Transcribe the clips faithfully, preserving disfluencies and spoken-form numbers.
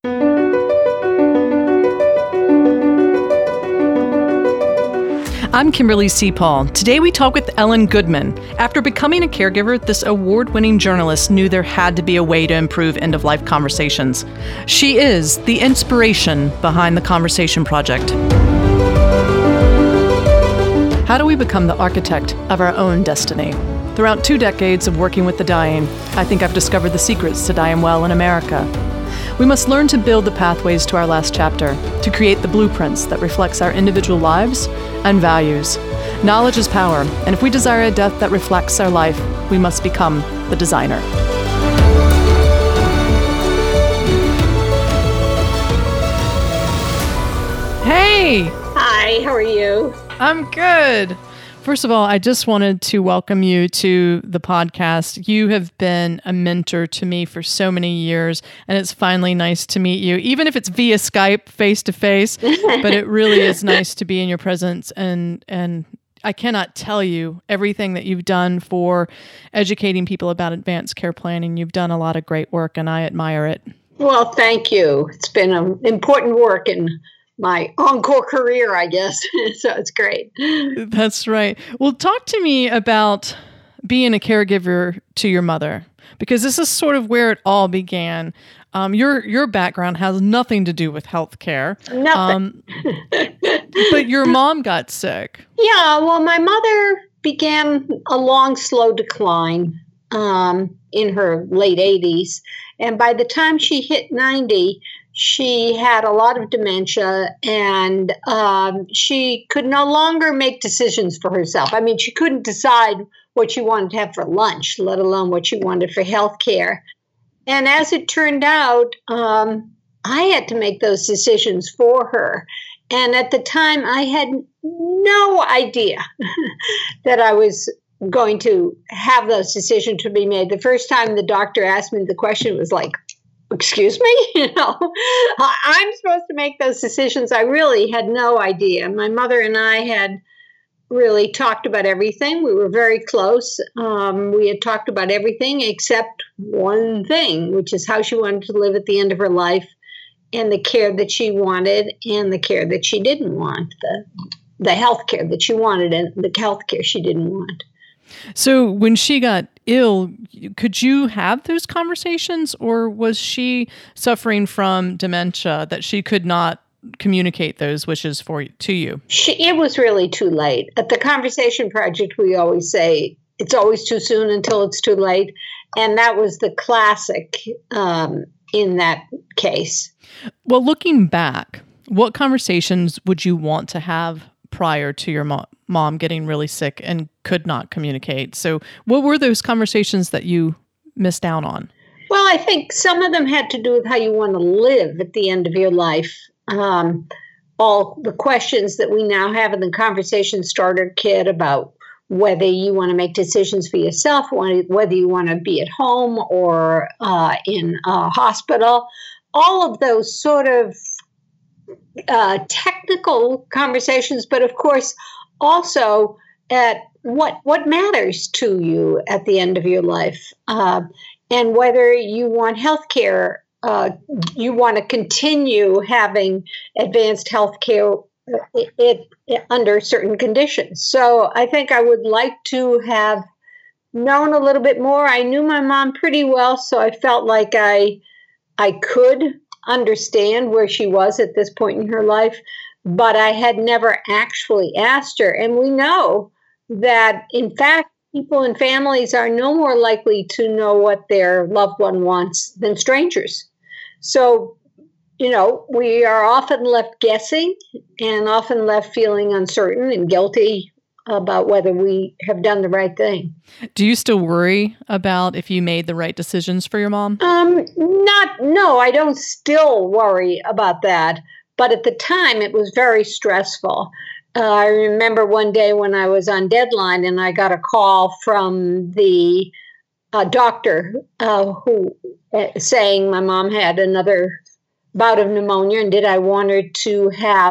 I'm Kimberly C. Paul. Today we talk with Ellen Goodman. After becoming a caregiver, this award-winning journalist knew there had to be a way to improve end-of-life conversations. She is the inspiration behind the Conversation Project. How do we become the architect of our own destiny? Throughout two decades of working with the dying, I think I've discovered the secrets to dying well in America. We must learn to build the pathways to our last chapter, to create the blueprints that reflects our individual lives and values. Knowledge is power, and if we desire a death that reflects our life, we must become the designer. Hey! Hi, how are you? I'm good. First of all, I just wanted to welcome you to the podcast. You have been a mentor to me for so many years, and it's finally nice to meet you, even if it's via Skype, face to face. But it really is nice to be in your presence, and and I cannot tell you everything that you've done for educating people about advanced care planning. You've done a lot of great work, and I admire it. Well, thank you. It's been an important work and my encore career, I guess. So it's great. That's right. Well, talk to me about being a caregiver to your mother, because this is sort of where it all began. Um, your your background has nothing to do with healthcare. Nothing. Um, but your mom got sick. Yeah, well, my mother began a long, slow decline um, in her late eighties. And by the time she hit ninety, she had a lot of dementia, and um, she could no longer make decisions for herself. I mean, she couldn't decide what she wanted to have for lunch, let alone what she wanted for health care. And as it turned out, um, I had to make those decisions for her. And at the time, I had no idea that I was going to have those decisions to be made. The first time the doctor asked me the question, it was like, excuse me, you know, I'm supposed to make those decisions. I really had no idea. My mother and I had really talked about everything. We were very close. Um, we had talked about everything except one thing, which is how she wanted to live at the end of her life, and the care that she wanted and the care that she didn't want, the, the health care that she wanted and the health care she didn't want. So when she got ill, could you have those conversations, or was she suffering from dementia that she could not communicate those wishes for to you? She, it was really too late. At the Conversation Project, we always say it's always too soon until it's too late. And that was the classic um, in that case. Well, looking back, what conversations would you want to have prior to your mo- mom getting really sick and could not communicate? So what were those conversations that you missed out on? Well, I think some of them had to do with how you want to live at the end of your life. Um, all the questions that we now have in the Conversation Starter Kit about whether you want to make decisions for yourself, whether you want to be at home or uh, in a hospital, all of those sort of Uh, technical conversations, but of course also at what what matters to you at the end of your life, uh, and whether you want health care, uh, you want to continue having advanced health care it, it, it, under certain conditions. So I think I would like to have known a little bit more. I knew my mom pretty well, so I felt like I I could understand where she was at this point in her life, but I had never actually asked her. And we know that, in fact, people and families are no more likely to know what their loved one wants than strangers. So, you know, we are often left guessing and often left feeling uncertain and guilty about whether we have done the right thing. Do you still worry about if you made the right decisions for your mom? Um, not, no, I don't still worry about that. But at the time, it was very stressful. Uh, I remember one day when I was on deadline and I got a call from the uh, doctor uh, who uh, saying my mom had another bout of pneumonia and did I want her to have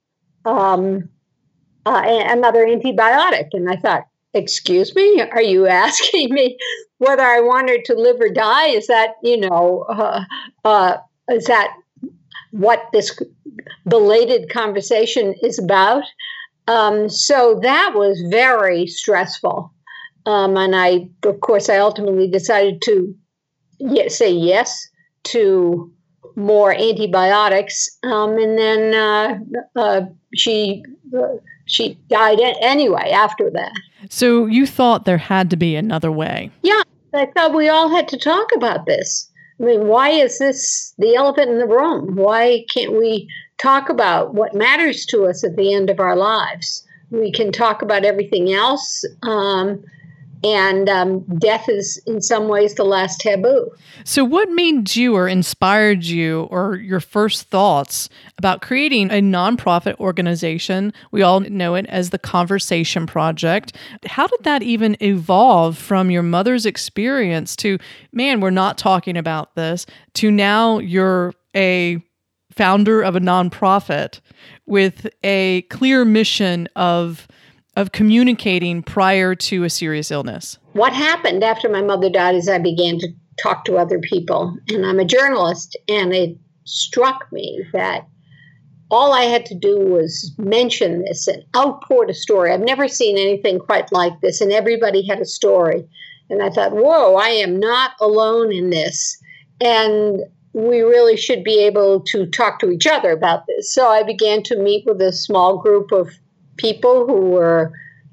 um, uh, another antibiotic. And I thought, excuse me, are you asking me whether I want her to live or die? Is that, you know, uh, uh, is that what this belated conversation is about. Um, so that was very stressful. Um, and I, of course, I ultimately decided to y- say yes to more antibiotics. Um, and then uh, uh, she uh, she died anyway after that. So you thought there had to be another way. Yeah, I thought we all had to talk about this. I mean, why is this the elephant in the room? Why can't we talk about what matters to us at the end of our lives? We can talk about everything else. Um, And um, death is, in some ways, the last taboo. So what made you or inspired you or your first thoughts about creating a nonprofit organization? We all know it as the Conversation Project. How did that even evolve from your mother's experience to, man, we're not talking about this, to now you're a founder of a nonprofit with a clear mission of of communicating prior to a serious illness? What happened after my mother died is I began to talk to other people. And I'm a journalist, and it struck me that all I had to do was mention this and outpoured a story. I've never seen anything quite like this, and everybody had a story. And I thought, whoa, I am not alone in this. And we really should be able to talk to each other about this. So I began to meet with a small group of people who were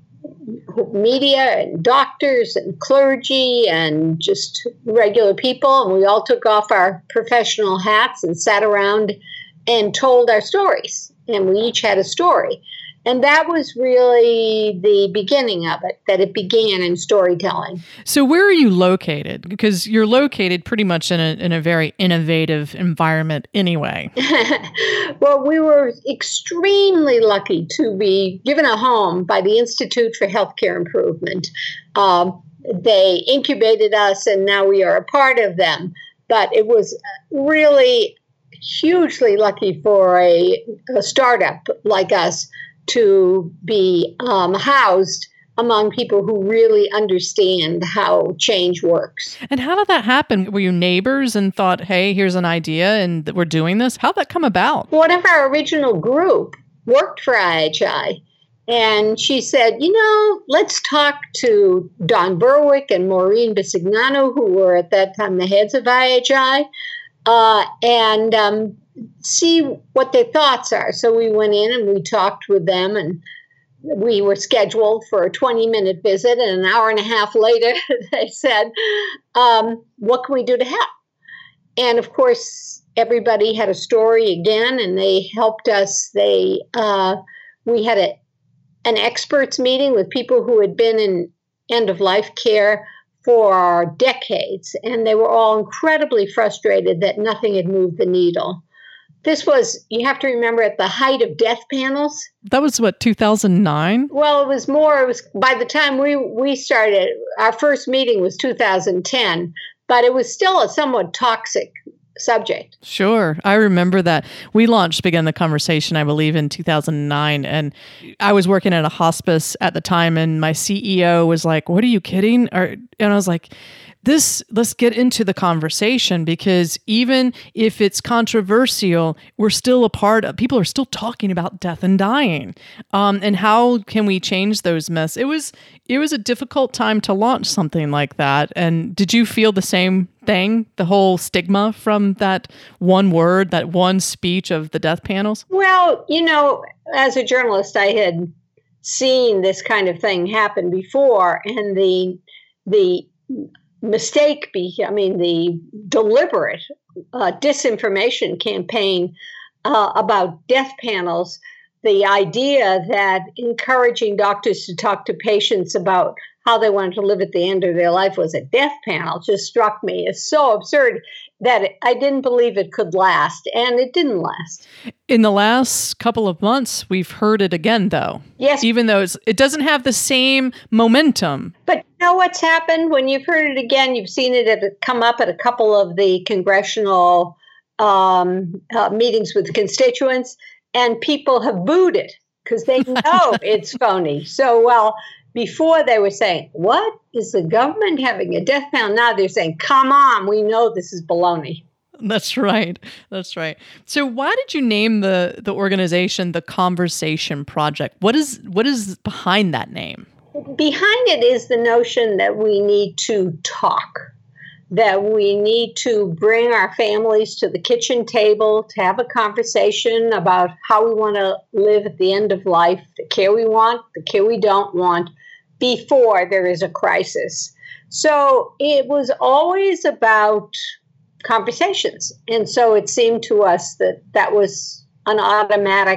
media and doctors and clergy and just regular people. And we all took off our professional hats and sat around and told our stories. And we each had a story. And that was really the beginning of it, that it began in storytelling. So where are you located? Because you're located pretty much in a in a very innovative environment anyway. Well, we were extremely lucky to be given a home by the Institute for Healthcare Improvement. Um, they incubated us, and now we are a part of them. But it was really hugely lucky for a, a startup like us to be um, housed among people who really understand how change works. And how did that happen? Were you neighbors and thought, hey, here's an idea and we're doing this? How'd that come about? One of our original group worked for I H I, and she said, you know, let's talk to Don Berwick and Maureen Bisignano, who were at that time the heads of I H I, uh, and um, see what their thoughts are. So we went in and we talked with them, and we were scheduled for a twenty-minute visit. And an hour and a half later, they said, um, what can we do to help? And of course, everybody had a story again, and they helped us. They uh, we had a, an experts meeting with people who had been in end-of-life care for decades, and they were all incredibly frustrated that nothing had moved the needle. This was, you have to remember, at the height of death panels. That was what, two thousand nine? Well, it was more, it was by the time we, we started, our first meeting was two thousand ten, but it was still a somewhat toxic subject. Sure. I remember that. We launched Begin the Conversation, I believe, in two thousand nine. And I was working at a hospice at the time, and my C E O was like, what are you kidding? Or, and I was like, This, let's get into the conversation, because even if it's controversial, we're still a part of, people are still talking about death and dying. Um, and how can we change those myths? It was, it was a difficult time to launch something like that. And did you feel the same thing, the whole stigma from that one word, that one speech of the death panels? Well, you know, as a journalist, I had seen this kind of thing happen before, and the, the, mistake be, I mean, the deliberate uh, disinformation campaign uh, about death panels, the idea that encouraging doctors to talk to patients about how they wanted to live at the end of their life was a death panel just struck me as so absurd that I didn't believe it could last, and it didn't last. In the last couple of months, we've heard it again, though. Yes. Even though it's, it doesn't have the same momentum. But you know what's happened? When you've heard it again, you've seen it at, come up at a couple of the congressional um, uh, meetings with constituents, and people have booed it because they know it's phony. So, well, before they were saying, what? Is the government having a death panel? Now they're saying, come on, we know this is baloney. That's right. That's right. So why did you name the the organization the Conversation Project? What is what is behind that name? Behind it is the notion that we need to talk, that we need to bring our families to the kitchen table to have a conversation about how we want to live at the end of life, the care we want, the care we don't want, before there is a crisis. So it was always about conversations. And so it seemed to us that that was an automatic,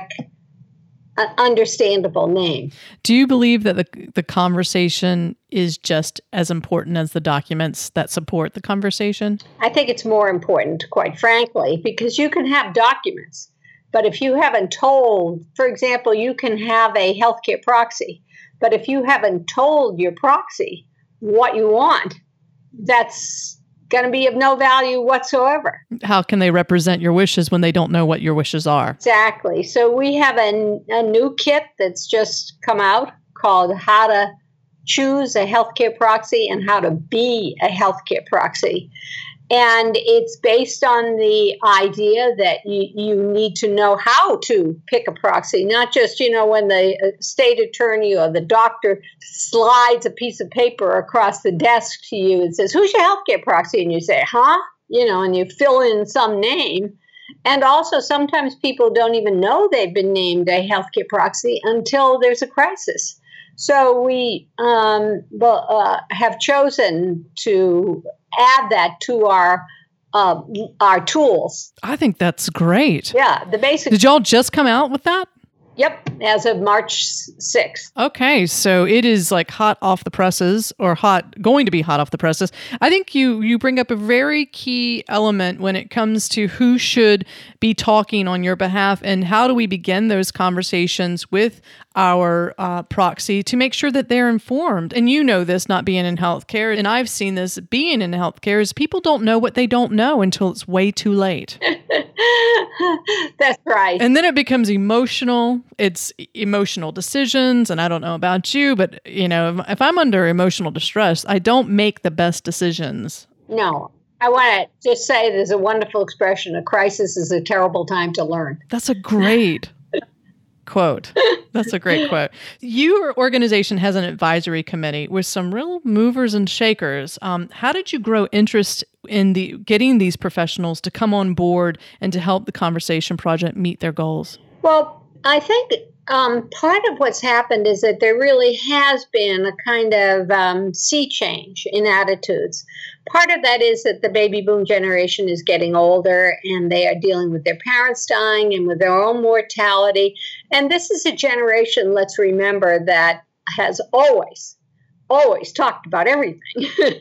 uh, understandable name. Do you believe that the the conversation is just as important as the documents that support the conversation? I think it's more important, quite frankly, because you can have documents, but if you haven't told, for example, you can have a healthcare proxy, but if you haven't told your proxy what you want, that's going to be of no value whatsoever. How can they represent your wishes when they don't know what your wishes are? Exactly. So we have a, a new kit that's just come out called How to Choose a Healthcare Proxy and How to Be a Healthcare Proxy. And it's based on the idea that you, you need to know how to pick a proxy, not just, you know, when the state attorney or the doctor slides a piece of paper across the desk to you and says, who's your healthcare proxy? And you say, huh? You know, and you fill in some name. And also sometimes people don't even know they've been named a healthcare proxy until there's a crisis. So we um, uh, have chosen to add that to our uh, our tools. I think that's great. Yeah, the basic. Did y'all just come out with that? Yep, as of March sixth. Okay, so it is like hot off the presses, or hot, going to be hot off the presses. I think you you bring up a very key element when it comes to who should be talking on your behalf, and how do we begin those conversations with our uh, proxy to make sure that they're informed. And you know this, not being in healthcare, and I've seen this being in healthcare, is people don't know what they don't know until it's way too late. That's right. And then it becomes emotional. It's emotional decisions. And I don't know about you, but you know, if, if I'm under emotional distress, I don't make the best decisions. No. I want to just say there's a wonderful expression, a crisis is a terrible time to learn. That's a great quote. That's a great quote. Your organization has an advisory committee with some real movers and shakers. Um, how did you grow interest in the getting these professionals to come on board and to help the Conversation Project meet their goals? Well, I think um, part of what's happened is that there really has been a kind of um, sea change in attitudes. Part of that is that the baby boom generation is getting older and they are dealing with their parents dying and with their own mortality. And this is a generation, let's remember, that has always, always talked about everything.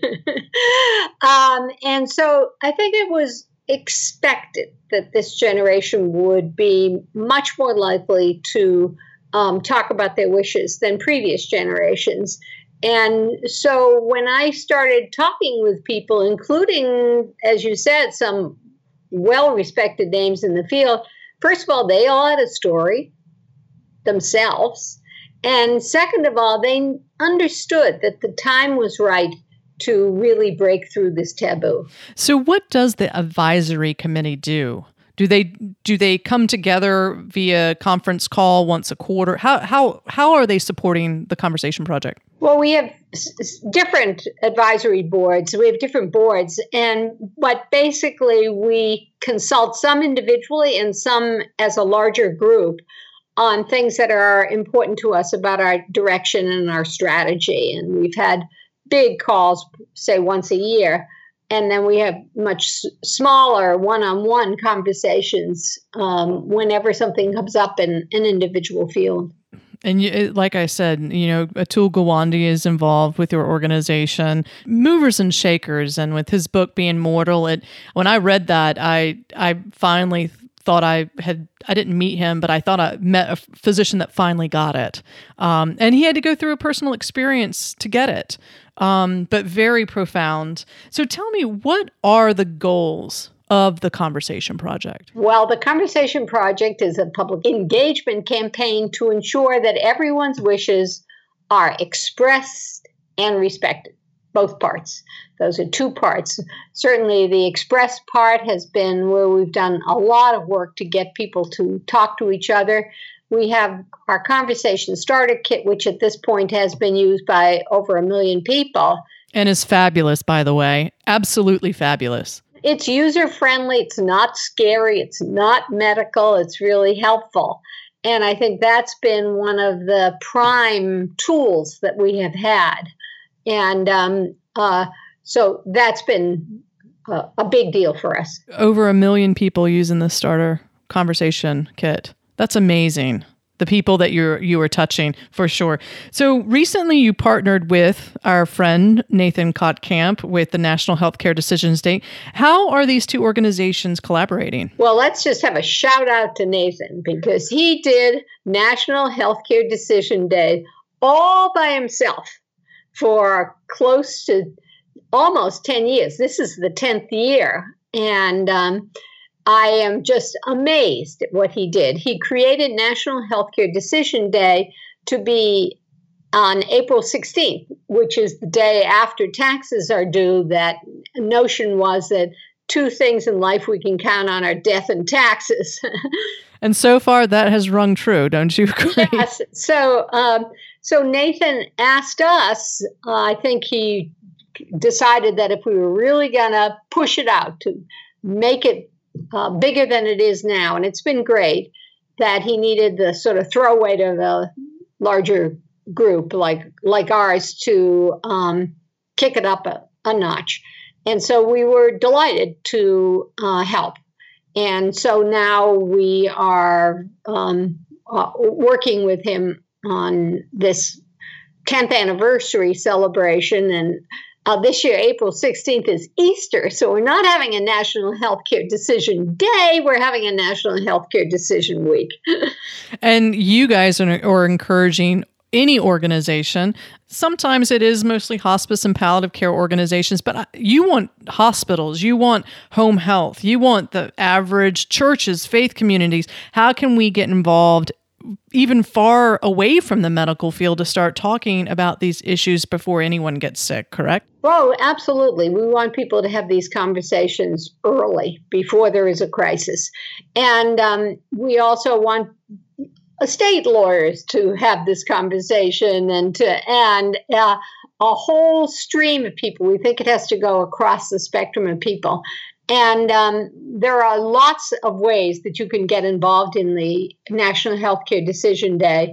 um, and so I think it was expected that this generation would be much more likely to um, talk about their wishes than previous generations. And so when I started talking with people, including, as you said, some well-respected names in the field, first of all, they all had a story themselves. And second of all, they understood that the time was right to really break through this taboo. So what does the advisory committee do? Do they do they come together via conference call once a quarter? How how how are they supporting the Conversation Project? Well, we have s- different advisory boards. We have different boards, and but basically we consult some individually and some as a larger group on things that are important to us about our direction and our strategy. And we've had big calls, say once a year. And then we have much smaller one-on-one conversations um, whenever something comes up in an individual field. And you, like I said, you know, Atul Gawande is involved with your organization, Movers and Shakers, and with his book Being Mortal. It when I read that, I I finally thought I had I didn't meet him, but I thought I met a physician that finally got it, um, and he had to go through a personal experience to get it. Um, but very profound. So tell me, what are the goals of the Conversation Project? Well, the Conversation Project is a public engagement campaign to ensure that everyone's wishes are expressed and respected. both parts. Those are two parts. Certainly the express part has been where we've done a lot of work to get people to talk to each other. We have our conversation starter kit, which at this point has been used by over a million people. And is fabulous, by the way. Absolutely fabulous. It's user-friendly. It's not scary. It's not medical. It's really helpful. And I think that's been one of the prime tools that we have had. And um, uh, so that's been uh, a big deal for us. Over a million people using the starter conversation kit. That's amazing. The people that you're you were touching, for sure. So recently you partnered with our friend Nathan Kottkamp with the National Healthcare Decisions Day. How are these two organizations collaborating? Well, let's just have a shout out to Nathan, because he did National Healthcare Decision Day all by himself for close to almost ten years. This is the tenth year. And um, I am just amazed at what he did. He created National Healthcare Decision Day to be on April sixteenth, which is the day after taxes are due. That notion was that two things in life we can count on are death and taxes. And so far that has rung true, don't you agree? Yes. So, um, so Nathan asked us, uh, I think he decided that if we were really going to push it out to make it Uh, bigger than it is now, and it's been great, that he needed the sort of throwaway to the larger group like like ours to um, kick it up a, a notch. And so we were delighted to uh, help. And so now we are um, uh, working with him on this tenth anniversary celebration. And Uh, this year, April sixteenth is Easter, so we're not having a National Healthcare Decision Day. We're having a National Healthcare Decision Week. And you guys are, are encouraging any organization. Sometimes it is mostly hospice and palliative care organizations, but you want hospitals, you want home health, you want the average churches, faith communities. How can we get involved even far away from the medical field to start talking about these issues before anyone gets sick, correct? Oh, absolutely. We want people to have these conversations early, before there is a crisis. And um, we also want estate lawyers to have this conversation, and to and uh, a whole stream of people. We think it has to go across the spectrum of people. And um, there are lots of ways that you can get involved in the National Healthcare Decision Day.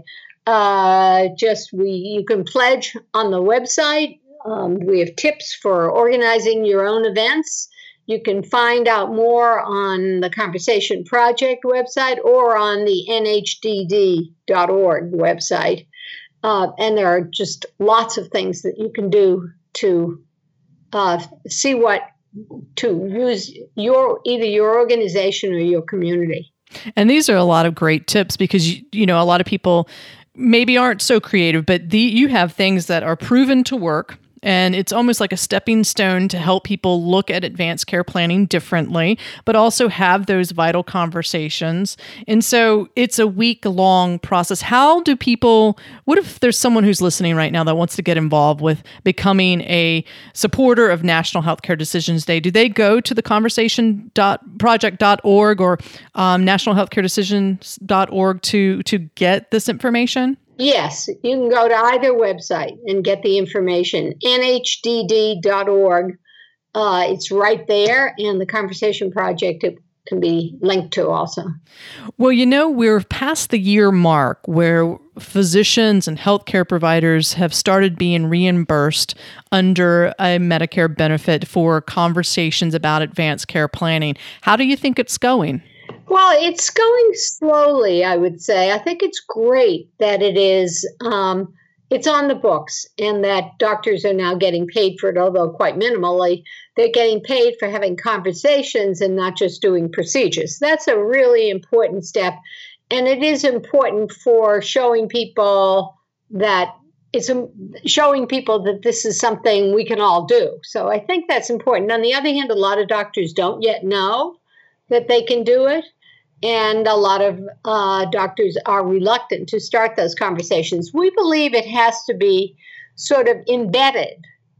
Uh, just we, you can pledge on the website. Um, we have tips for organizing your own events. You can find out more on the Conversation Project website or on the N H D D dot org website. Uh, and there are just lots of things that you can do to uh, see what to use your either your organization or your community. And these are a lot of great tips, because you, you know a lot of people maybe aren't so creative, but the, you have things that are proven to work. And it's almost like a stepping stone to help people look at advanced care planning differently, but also have those vital conversations. And so it's a week-long process. How do people, what if there's someone who's listening right now that wants to get involved with becoming a supporter of National Healthcare Decisions Day? Do they go to the conversation project dot org or um, national healthcare decisions dot org to, to get this information? Yes, you can go to either website and get the information. N H D D dot org. Uh, it's right there, and the Conversation Project it can be linked to also. Well, you know, we're past the year mark where physicians and healthcare providers have started being reimbursed under a Medicare benefit for conversations about advanced care planning. How do you think it's going? Well, it's going slowly, I would say. I think it's great that it is, um, it's on the books, and that doctors are now getting paid for it, although quite minimally. They're getting paid for having conversations and not just doing procedures. That's a really important step. And it is important for showing people that it's showing people that this is something we can all do. So I think that's important. On the other hand, a lot of doctors don't yet know that they can do it. And a lot of uh, doctors are reluctant to start those conversations. We believe it has to be sort of embedded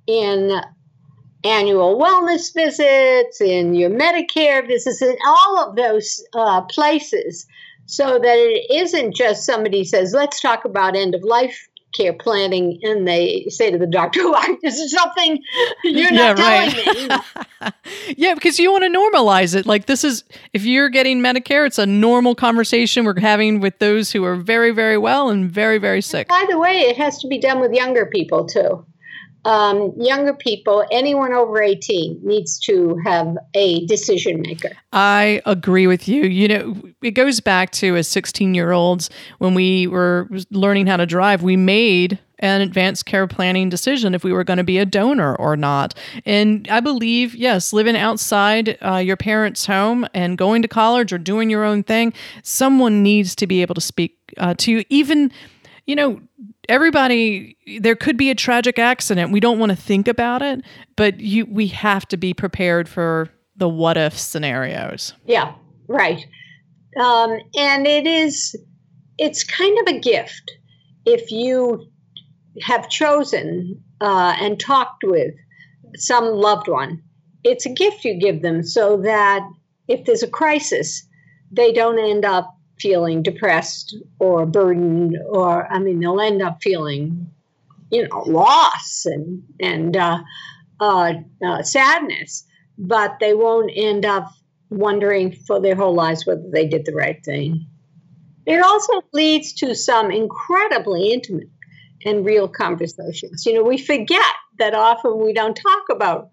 in annual wellness visits, in your Medicare visits, in all of those uh, places, so that it isn't just somebody says, let's talk about end of life care planning, and they say to the doctor, why, this is something you're not yeah, telling right. me. Yeah, because you want to normalize it. Like, this is, if you're getting Medicare, it's a normal conversation we're having with those who are very, very well and very, very sick. And by the way, it has to be done with younger people too. Um, younger people, anyone over eighteen needs to have a decision maker. I agree with you. You know, it goes back to as sixteen-year-olds, when we were learning how to drive, we made an advanced care planning decision if we were going to be a donor or not. And I believe, yes, living outside uh, your parents' home and going to college or doing your own thing, someone needs to be able to speak uh, to you. Even, you know, everybody, there could be a tragic accident. We don't want to think about it, but you, we have to be prepared for the what if scenarios. Yeah, right. Um, and it is, it's kind of a gift if you have chosen uh, and talked with some loved one. It's a gift you give them so that if there's a crisis, they don't end up feeling depressed or burdened, or, I mean, they'll end up feeling, you know, loss and, and uh, uh, uh, sadness, but they won't end up wondering for their whole lives whether they did the right thing. It also leads to some incredibly intimate and real conversations. You know, we forget that often we don't talk about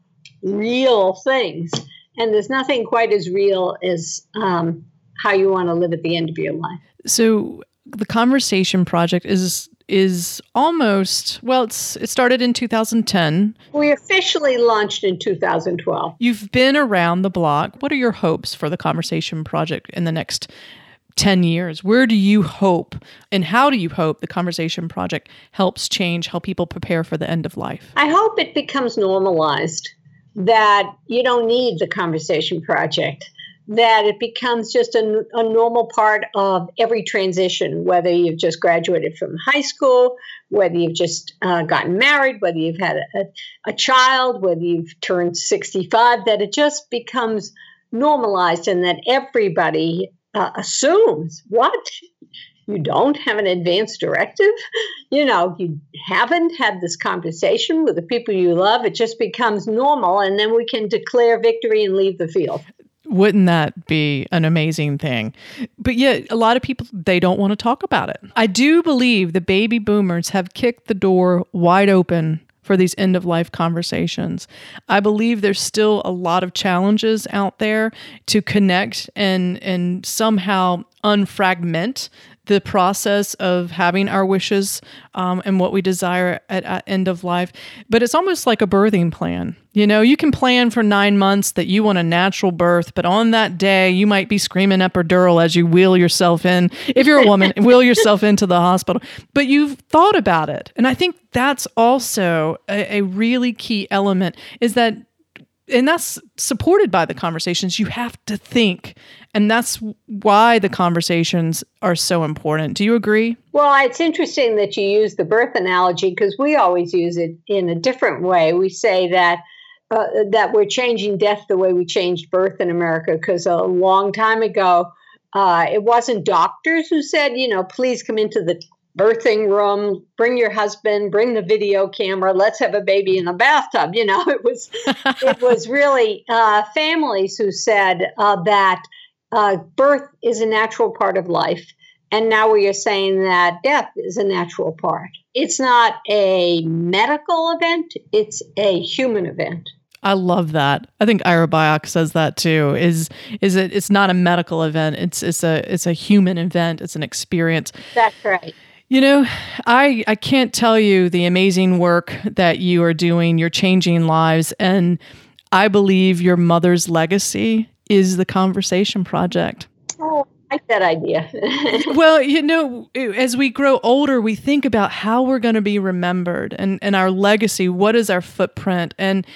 real things, and there's nothing quite as real as um, how you want to live at the end of your life. So the Conversation Project is is almost, well, it's it started in two thousand ten. We officially launched in two thousand twelve. You've been around the block. What are your hopes for the Conversation Project in the next ten years? Where do you hope, and how do you hope the Conversation Project helps change how people prepare for the end of life? I hope it becomes normalized, that you don't need the Conversation Project, that it becomes just a, a normal part of every transition, whether you've just graduated from high school, whether you've just uh, gotten married, whether you've had a, a, a child, whether you've turned sixty-five, that it just becomes normalized, and that everybody uh, assumes, what? You don't have an advance directive? You know, you haven't had this conversation with the people you love. It just becomes normal, and then we can declare victory and leave the field. Wouldn't that be an amazing thing? But yet, a lot of people, they don't want to talk about it. I do believe the baby boomers have kicked the door wide open for these end-of-life conversations. I believe there's still a lot of challenges out there to connect and and somehow unfragment the process of having our wishes um, and what we desire at, at end of life. But it's almost like a birthing plan. You know, you can plan for nine months that you want a natural birth, but on that day, you might be screaming epidural as you wheel yourself in. If you're a woman, wheel yourself into the hospital. But you've thought about it. And I think that's also a, a really key element, is that, and that's supported by the conversations, you have to think. And that's why the conversations are so important. Do you agree? Well, it's interesting that you use the birth analogy, because we always use it in a different way. We say that uh, that we're changing death the way we changed birth in America, because a long time ago, uh, it wasn't doctors who said, you know, please come into the birthing room, bring your husband, bring the video camera, let's have a baby in the bathtub. You know, it was it was really uh, families who said uh, that uh, birth is a natural part of life. And now we are saying that death is a natural part. It's not a medical event, it's a human event. I love that. I think Ira Byock says that too. Is is it? It's not a medical event. It's it's a it's a human event. It's an experience. That's right. You know, I I can't tell you the amazing work that you are doing. You're changing lives, and I believe your mother's legacy is the Conversation Project. Oh, I like that idea. Well, you know, as we grow older, we think about how we're going to be remembered, and and our legacy. What is our footprint? And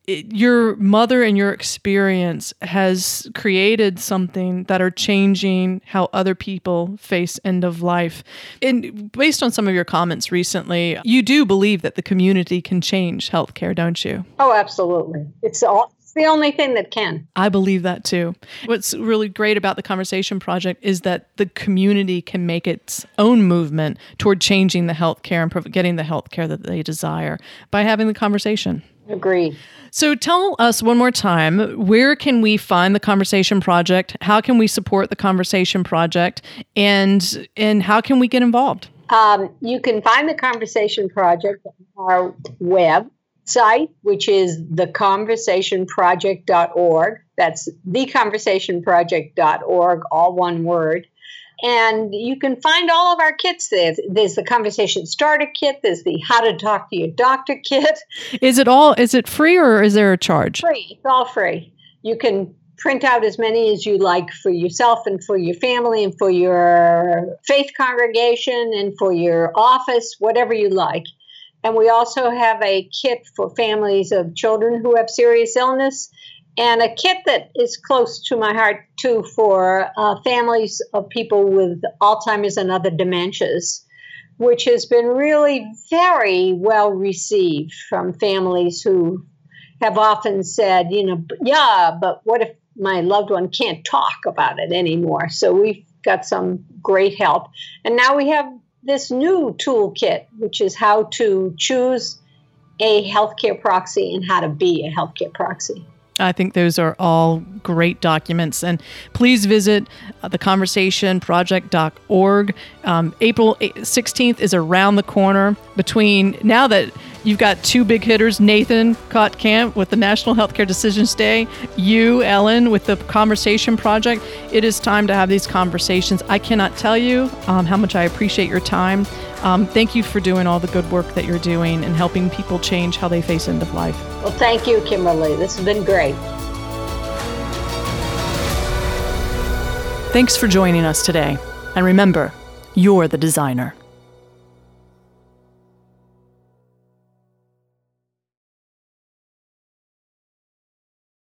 it, your mother and your experience has created something that are changing how other people face end of life. And based on some of your comments recently, you do believe that the community can change healthcare, don't you? Oh, absolutely. It's all. It's the only thing that can. I believe that too. What's really great about the Conversation Project is that the community can make its own movement toward changing the healthcare and getting the healthcare that they desire by having the conversation. Agreed. So tell us one more time, where can we find the Conversation Project? How can we support the Conversation Project? And, and how can we get involved? Um, you can find the Conversation Project on our web site, which is the conversation project dot org. That's the conversation project dot org, all one word. And you can find all of our kits there. There's the Conversation Starter Kit. There's the How to Talk to Your Doctor Kit. Is it all, is it free or is there a charge? Free. It's all free. You can print out as many as you like for yourself and for your family and for your faith congregation and for your office, whatever you like. And we also have a kit for families of children who have serious illness, and a kit that is close to my heart, too, for uh, families of people with Alzheimer's and other dementias, which has been really very well received from families who have often said, you know, yeah, but what if my loved one can't talk about it anymore? So we've got some great help. And now we have this new toolkit, which is how to choose a healthcare proxy and how to be a healthcare proxy. I think those are all great documents. And please visit uh, the conversation project dot org. Um, April sixteenth is around the corner. Between now that you've got two big hitters, Nathan Kottkamp with the National Healthcare Decisions Day, you, Ellen, with the Conversation Project, it is time to have these conversations. I cannot tell you um, how much I appreciate your time. Um, thank you for doing all the good work that you're doing and helping people change how they face end of life. Well, thank you, Kimberly. This has been great. Thanks for joining us today. And remember, you're the designer.